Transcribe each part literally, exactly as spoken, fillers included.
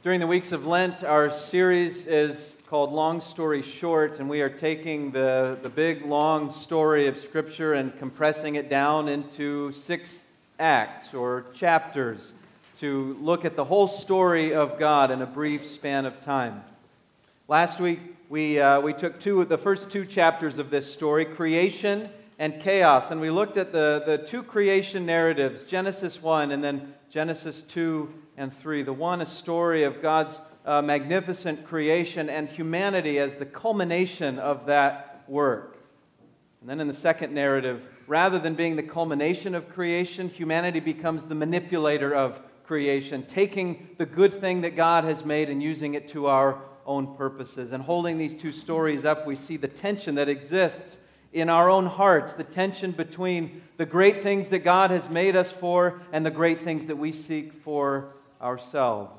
During the weeks of Lent, our series is called Long Story Short, and we are taking the, the big, long story of Scripture and compressing it down into six acts or chapters to look at the whole story of God in a brief span of time. Last week, we, uh, we took two the first two chapters of this story, creation and chaos, and we looked at the, the two creation narratives, Genesis one and then Genesis two and three. The one, a story of God's uh, magnificent creation and humanity as the culmination of that work. And then in the second narrative, rather than being the culmination of creation, humanity becomes the manipulator of creation, taking the good thing that God has made and using it to our own purposes. And holding these two stories up, we see the tension that exists in our own hearts, the tension between the great things that God has made us for and the great things that we seek for ourselves.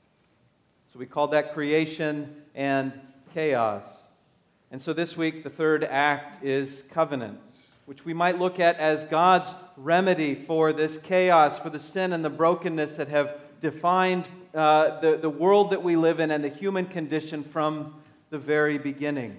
So we called that creation and chaos. And so this week, the third act is covenant, which we might look at as God's remedy for this chaos, for the sin and the brokenness that have defined uh, the, the world that we live in and the human condition from the very beginning.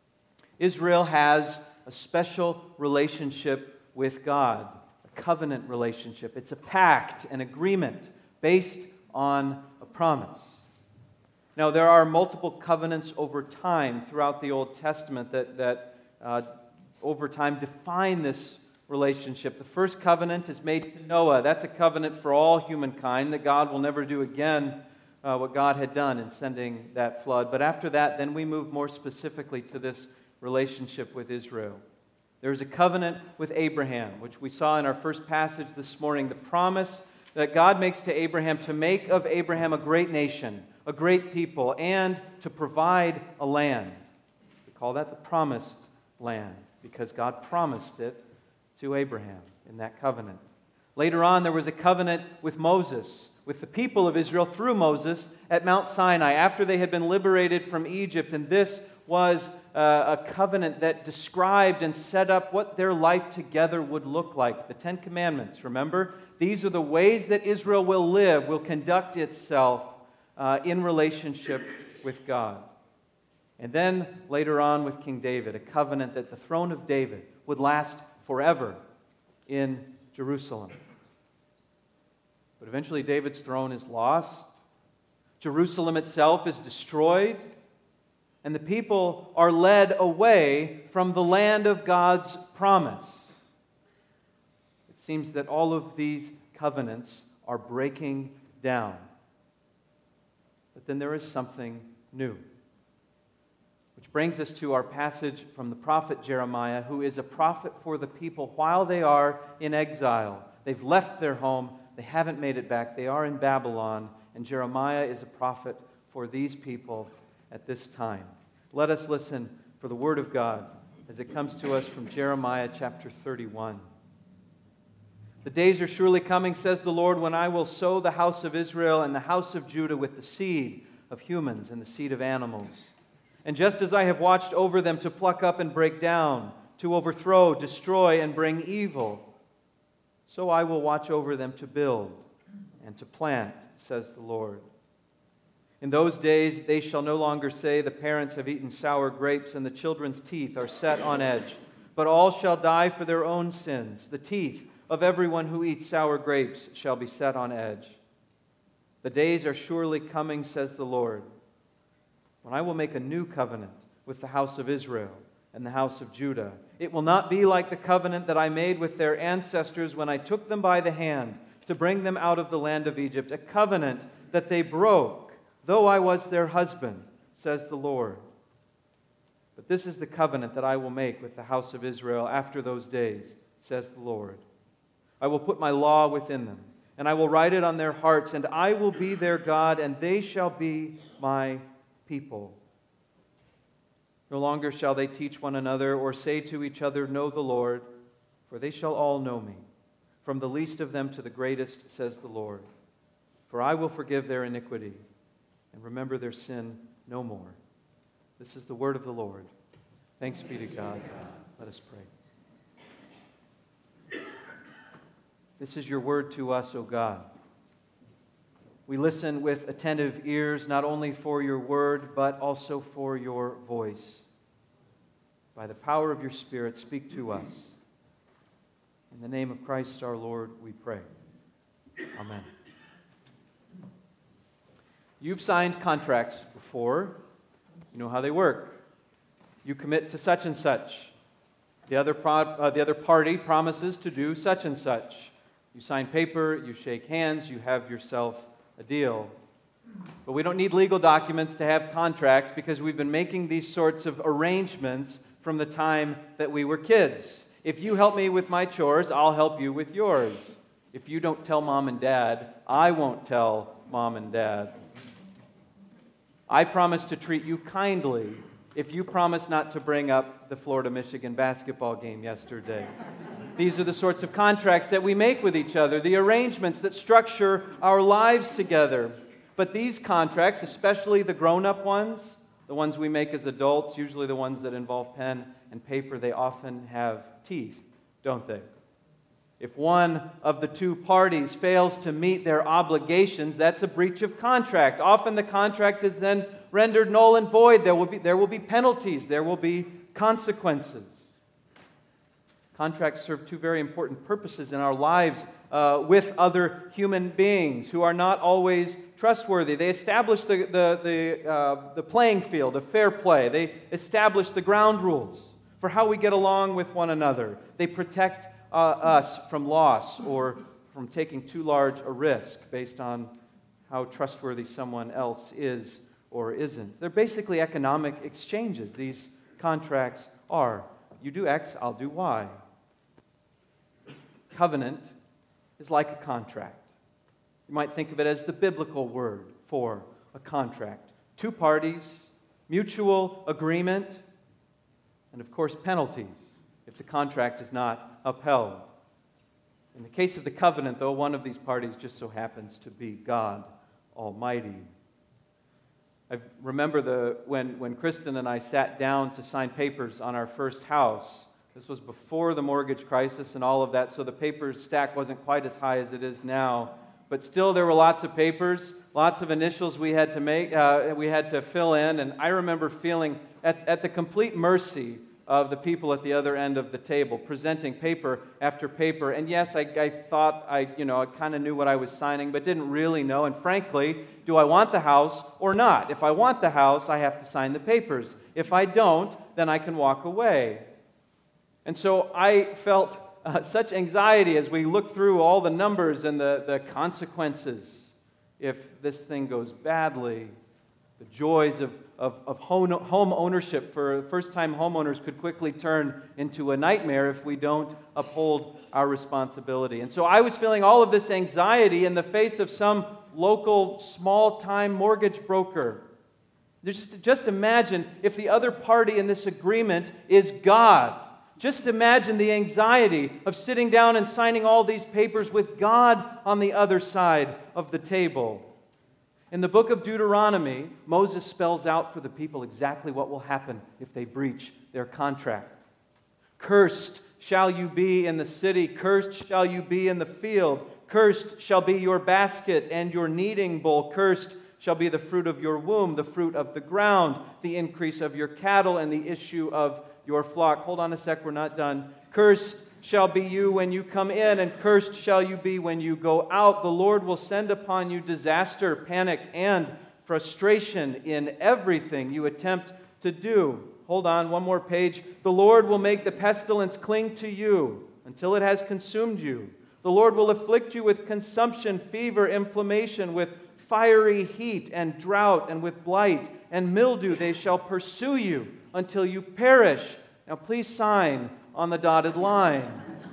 Israel has a special relationship with God, a covenant relationship. It's a pact, an agreement based on a promise. Now, there are multiple covenants over time throughout the Old Testament that, that uh, over time define this relationship. The first covenant is made to Noah. That's a covenant for all humankind that God will never do again uh, what God had done in sending that flood. But after that, then we move more specifically to this relationship with Israel. There's a covenant with Abraham, which we saw in our first passage this morning, the promise that God makes to Abraham to make of Abraham a great nation, a great people, and to provide a land. We call that the promised land because God promised it to Abraham in that covenant. Later on, there was a covenant with Moses, with the people of Israel through Moses at Mount Sinai after they had been liberated from Egypt, and this was uh, a covenant that described and set up what their life together would look like. The Ten Commandments, remember? These are the ways that Israel will live, will conduct itself uh, in relationship with God. And then later on with King David, a covenant that the throne of David would last forever in Jerusalem. But eventually David's throne is lost. Jerusalem itself is destroyed. And the people are led away from the land of God's promise. It seems that all of these covenants are breaking down. But then there is something new. Which brings us to our passage from the prophet Jeremiah, who is a prophet for the people while they are in exile. They've left their home. They haven't made it back. They are in Babylon. And Jeremiah is a prophet for these people at this time. Let us listen for the word of God as it comes to us from Jeremiah chapter thirty-one. The days are surely coming, says the Lord, when I will sow the house of Israel and the house of Judah with the seed of humans and the seed of animals. And just as I have watched over them to pluck up and break down, to overthrow, destroy, and bring evil, so I will watch over them to build and to plant, says the Lord. In those days they shall no longer say, the parents have eaten sour grapes and the children's teeth are set on edge, but all shall die for their own sins. The teeth of everyone who eats sour grapes shall be set on edge. The days are surely coming, says the Lord, when I will make a new covenant with the house of Israel and the house of Judah. It will not be like the covenant that I made with their ancestors when I took them by the hand to bring them out of the land of Egypt, a covenant that they broke, though I was their husband, says the Lord. But this is the covenant that I will make with the house of Israel after those days, says the Lord. I will put my law within them, and I will write it on their hearts, and I will be their God, and they shall be my people. No longer shall they teach one another or say to each other, know the Lord, for they shall all know me, from the least of them to the greatest, says the Lord. For I will forgive their iniquity and remember their sin no more. This is the word of the Lord. Thanks be to God. Let us pray. This is your word to us, O God. We listen with attentive ears, not only for your word, but also for your voice. By the power of your Spirit, speak to us. In the name of Christ our Lord, we pray. Amen. You've signed contracts before. You know how they work. You commit to such and such. The other, pro- uh, the other party promises to do such and such. You sign paper, you shake hands, you have yourself a deal. But we don't need legal documents to have contracts because we've been making these sorts of arrangements from the time that we were kids. If you help me with my chores, I'll help you with yours. If you don't tell mom and dad, I won't tell mom and dad. I promise to treat you kindly if you promise not to bring up the Florida-Michigan basketball game yesterday. These are the sorts of contracts that we make with each other, the arrangements that structure our lives together. But these contracts, especially the grown-up ones, the ones we make as adults, usually the ones that involve pen and paper, they often have teeth, don't they? If one of the two parties fails to meet their obligations, that's a breach of contract. Often the contract is then rendered null and void. There will be, there will be penalties. There will be consequences. Contracts serve two very important purposes in our lives uh, with other human beings who are not always trustworthy. They establish the, the, the, uh, the playing field of fair play. They establish the ground rules for how we get along with one another. They protect uh, us from loss or from taking too large a risk based on how trustworthy someone else is or isn't. They're basically economic exchanges. These contracts are. You do X, I'll do Y. Covenant is like a contract. You might think of it as the biblical word for a contract. Two parties, mutual agreement, and of course penalties if the contract is not upheld. In the case of the covenant, though, one of these parties just so happens to be God Almighty. I remember the when, when Kristen and I sat down to sign papers on our first house. This was before the mortgage crisis and all of that, so the paper stack wasn't quite as high as it is now. But still, there were lots of papers, lots of initials we had to make, uh, we had to fill in, and I remember feeling at, at the complete mercy of the people at the other end of the table, presenting paper after paper. And yes, I, I thought I, you know, I kind of knew what I was signing, but didn't really know. And frankly, do I want the house or not? If I want the house, I have to sign the papers. If I don't, then I can walk away. And so I felt uh, such anxiety as we looked through all the numbers and the, the consequences if this thing goes badly. The joys of, of, of home, home ownership for first-time homeowners could quickly turn into a nightmare if we don't uphold our responsibility. And so I was feeling all of this anxiety in the face of some local small-time mortgage broker. Just, just imagine if the other party in this agreement is God. Just imagine the anxiety of sitting down and signing all these papers with God on the other side of the table. In the book of Deuteronomy, Moses spells out for the people exactly what will happen if they breach their contract. Cursed shall you be in the city, cursed shall you be in the field, cursed shall be your basket and your kneading bowl, cursed shall be the fruit of your womb, the fruit of the ground, the increase of your cattle, and the issue of your flock. Hold on a sec, we're not done. Cursed shall be you when you come in, and cursed shall you be when you go out. The Lord will send upon you disaster, panic, and frustration in everything you attempt to do. Hold on, one more page. The Lord will make the pestilence cling to you until it has consumed you. The Lord will afflict you with consumption, fever, inflammation, with fiery heat and drought, and with blight and mildew. They shall pursue you until you perish. Now please sign on the dotted line.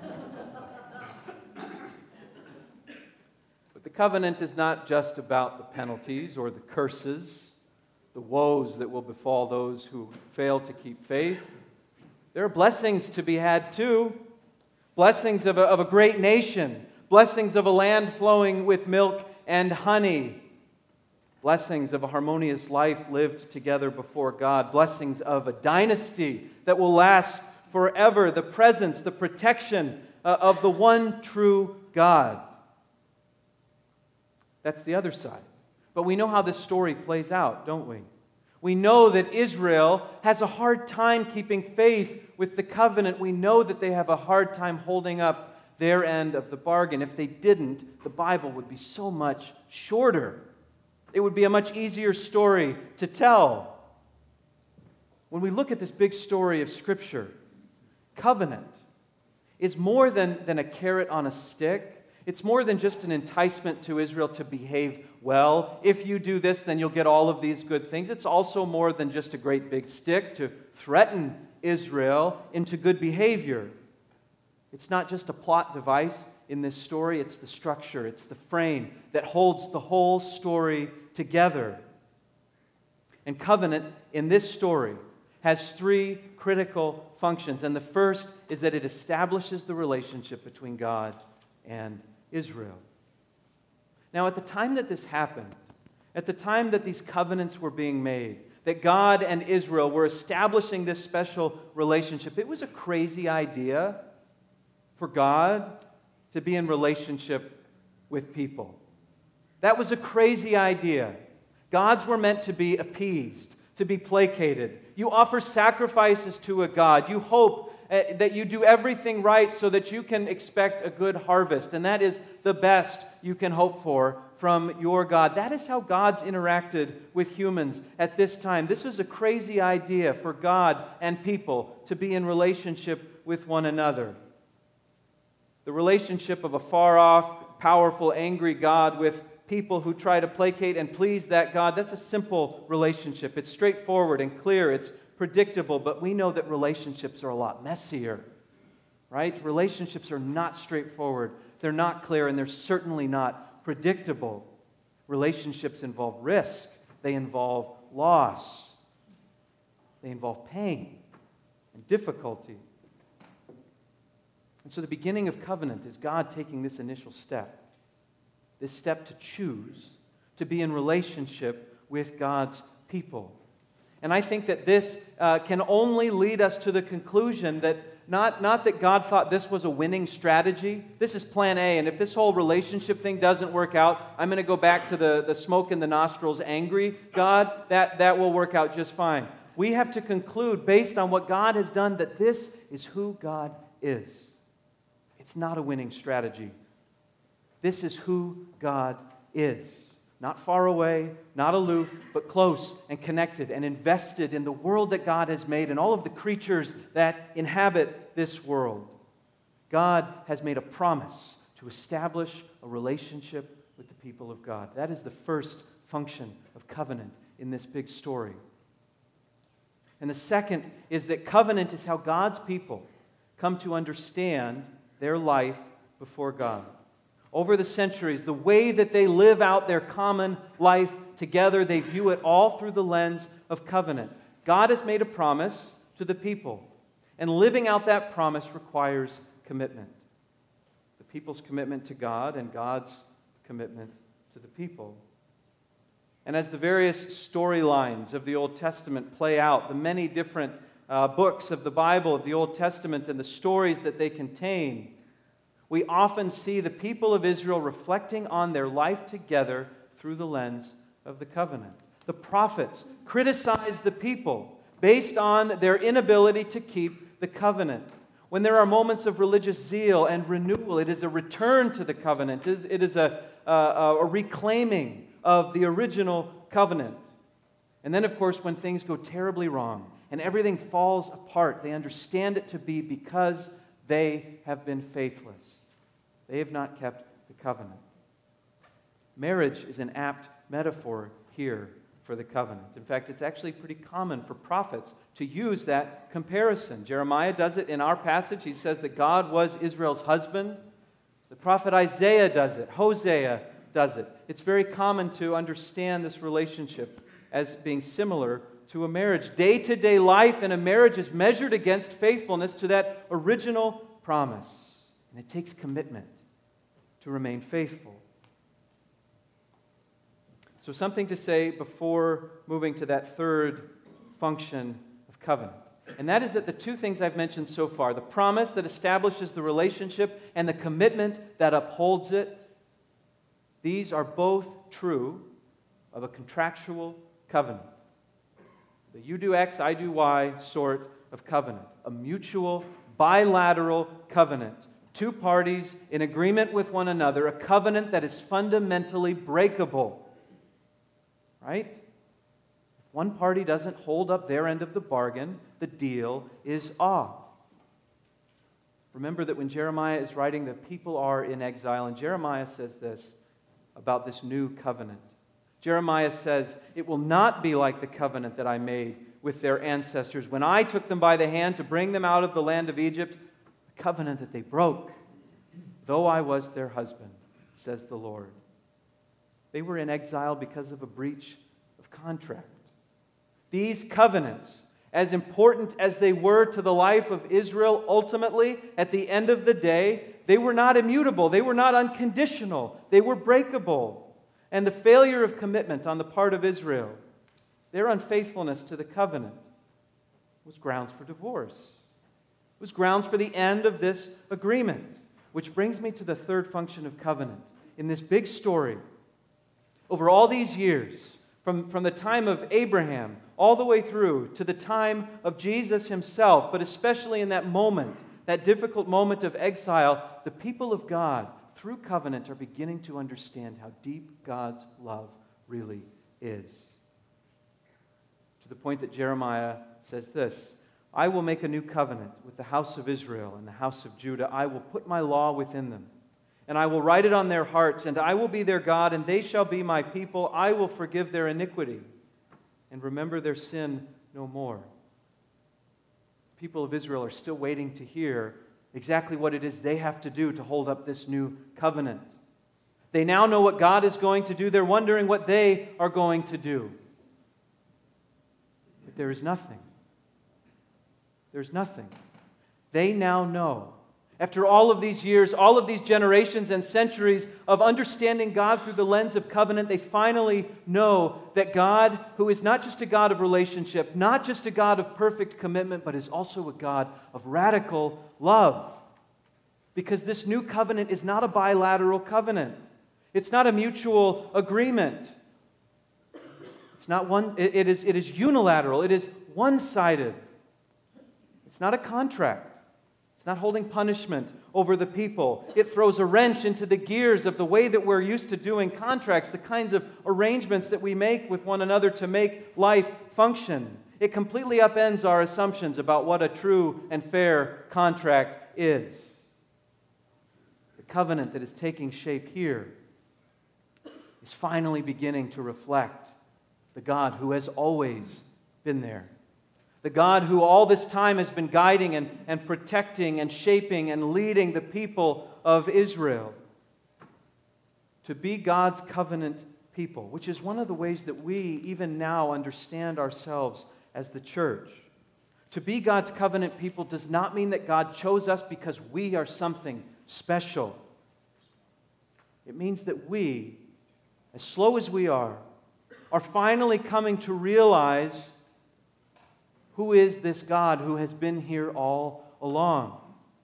But the covenant is not just about the penalties or the curses, the woes that will befall those who fail to keep faith. There are blessings to be had too. Blessings of a, of a great nation. Blessings of a land flowing with milk and honey. Blessings of a harmonious life lived together before God. Blessings of a dynasty that will last forever. The presence, the protection uh, of the one true God. That's the other side. But we know how this story plays out, don't we? We know that Israel has a hard time keeping faith with the covenant. We know that they have a hard time holding up their end of the bargain. If they didn't, the Bible would be so much shorter. It would be a much easier story to tell. When we look at this big story of Scripture, covenant is more than, than a carrot on a stick. It's more than just an enticement to Israel to behave well. If you do this, then you'll get all of these good things. It's also more than just a great big stick to threaten Israel into good behavior. It's not just a plot device in this story. It's the structure. It's the frame that holds the whole story together. And covenant in this story has three critical functions. And the first is that it establishes the relationship between God and Israel. Now, at the time that this happened, at the time that these covenants were being made, that God and Israel were establishing this special relationship, it was a crazy idea for God to be in relationship with people. That was a crazy idea. Gods were meant to be appeased, to be placated. You offer sacrifices to a God. You hope uh, that you do everything right so that you can expect a good harvest. And that is the best you can hope for from your God. That is how God's interacted with humans at this time. This was a crazy idea for God and people to be in relationship with one another. The relationship of a far-off, powerful, angry God with people who try to placate and please that God, that's a simple relationship. It's straightforward and clear. It's predictable, but we know that relationships are a lot messier, right? Relationships are not straightforward. They're not clear, and they're certainly not predictable. Relationships involve risk. They involve loss. They involve pain and difficulty. And so the beginning of covenant is God taking this initial step, this step to choose to be in relationship with God's people. And I think that this uh, can only lead us to the conclusion that not, not that God thought this was a winning strategy. This is plan A, and if this whole relationship thing doesn't work out, I'm going to go back to the, the smoke in the nostrils angry God. That, that will work out just fine. We have to conclude, based on what God has done, that this is who God is. It's not a winning strategy. This is who God is. Not far away, not aloof, but close and connected and invested in the world that God has made and all of the creatures that inhabit this world. God has made a promise to establish a relationship with the people of God. That is the first function of covenant in this big story. And the second is that covenant is how God's people come to understand their life before God. Over the centuries, the way that they live out their common life together, they view it all through the lens of covenant. God has made a promise to the people, and living out that promise requires commitment. The people's commitment to God and God's commitment to the people. And as the various storylines of the Old Testament play out, the many different uh, books of the Bible, of the Old Testament, and the stories that they contain, we often see the people of Israel reflecting on their life together through the lens of the covenant. The prophets criticize the people based on their inability to keep the covenant. When there are moments of religious zeal and renewal, it is a return to the covenant. It is, it is a, a, a reclaiming of the original covenant. And then, of course, when things go terribly wrong and everything falls apart, they understand it to be because they have been faithless. They have not kept the covenant. Marriage is an apt metaphor here for the covenant. In fact, it's actually pretty common for prophets to use that comparison. Jeremiah does it in our passage. He says that God was Israel's husband. The prophet Isaiah does it. Hosea does it. It's very common to understand this relationship as being similar to a marriage. Day-to-day life in a marriage is measured against faithfulness to that original promise. And it takes commitment to remain faithful. So something to say before moving to that third function of covenant. And that is that the two things I've mentioned so far, the promise that establishes the relationship and the commitment that upholds it, These are both true of a contractual covenant. The you do X, I do Y sort of covenant. A mutual, bilateral covenant. Two parties in agreement with one another. A covenant that is fundamentally breakable. Right? If one party doesn't hold up their end of the bargain, the deal is off. Remember that when Jeremiah is writing, the people are in exile, and Jeremiah says this about this new covenant. Jeremiah says, "It will not be like the covenant that I made with their ancestors when I took them by the hand to bring them out of the land of Egypt, a covenant that they broke, though I was their husband, says the Lord." They were in exile because of a breach of contract. These covenants, as important as they were to the life of Israel, ultimately, at the end of the day, they were not immutable. They were not unconditional. They were breakable. And the failure of commitment on the part of Israel, their unfaithfulness to the covenant, was grounds for divorce. It was grounds for the end of this agreement. Which brings me to the third function of covenant. In this big story, over all these years, from, from the time of Abraham all the way through to the time of Jesus himself, but especially in that moment, that difficult moment of exile, the people of God, through covenant, are beginning to understand how deep God's love really is. To the point that Jeremiah says this, "I will make a new covenant with the house of Israel and the house of Judah. I will put my law within them, and I will write it on their hearts, and I will be their God, and they shall be my people. I will forgive their iniquity and remember their sin no more." The people of Israel are still waiting to hear exactly what it is they have to do to hold up this new covenant. They now know what God is going to do. They're wondering what they are going to do. But there is nothing. There's nothing. They now know. After all of these years, all of these generations and centuries of understanding God through the lens of covenant, they finally know that God, who is not just a God of relationship, not just a God of perfect commitment, but is also a God of radical love. Because this new covenant is not a bilateral covenant. It's not a mutual agreement. It's not one, it, it is, it is unilateral. It is one-sided. It's not a contract. It's not holding punishment over the people. It throws a wrench into the gears of the way that we're used to doing contracts, the kinds of arrangements that we make with one another to make life function. It completely upends our assumptions about what a true and fair contract is. The covenant that is taking shape here is finally beginning to reflect the God who has always been there. The God who all this time has been guiding and, and protecting and shaping and leading the people of Israel to be God's covenant people, which is one of the ways that we even now understand ourselves as the church. To be God's covenant people does not mean that God chose us because we are something special. It means that we, as slow as we are, are finally coming to realize who is this God who has been here all along.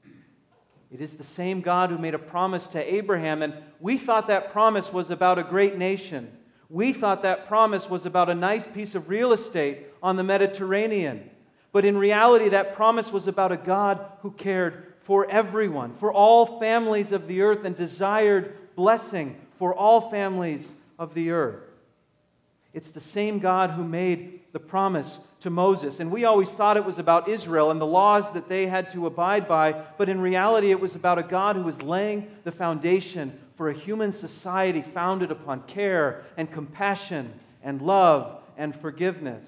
It is the same God who made a promise to Abraham, and we thought that promise was about a great nation. We thought that promise was about a nice piece of real estate on the Mediterranean. But in reality, that promise was about a God who cared for everyone, for all families of the earth, and desired blessing for all families of the earth. It's the same God who made the promise to Moses. And we always thought it was about Israel and the laws that they had to abide by, but in reality it was about a God who was laying the foundation for a human society founded upon care and compassion and love and forgiveness.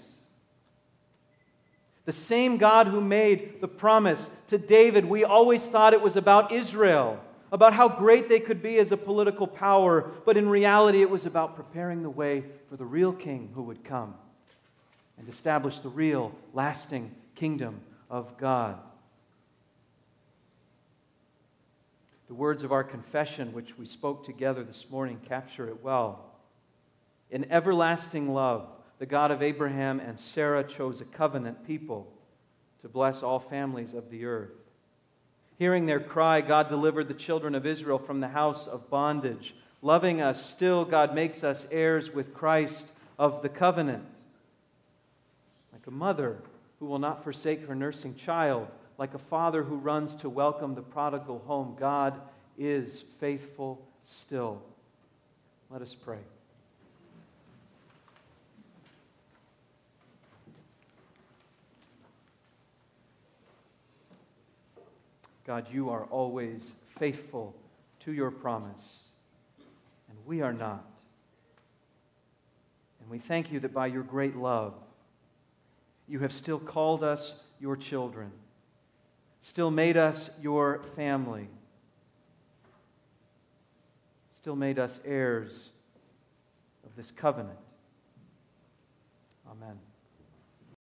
The same God who made the promise to David, we always thought it was about Israel, about how great they could be as a political power, but in reality it was about preparing the way for the real king who would come and establish the real, lasting kingdom of God. The words of our confession, which we spoke together this morning, capture it well. In everlasting love, the God of Abraham and Sarah chose a covenant people to bless all families of the earth. Hearing their cry, God delivered the children of Israel from the house of bondage. Loving us still, God makes us heirs with Christ of the covenant. Like a mother who will not forsake her nursing child, like a father who runs to welcome the prodigal home, God is faithful still. Let us pray. God, you are always faithful to your promise, and we are not. And we thank you that by your great love, you have still called us your children, still made us your family, still made us heirs of this covenant. Amen.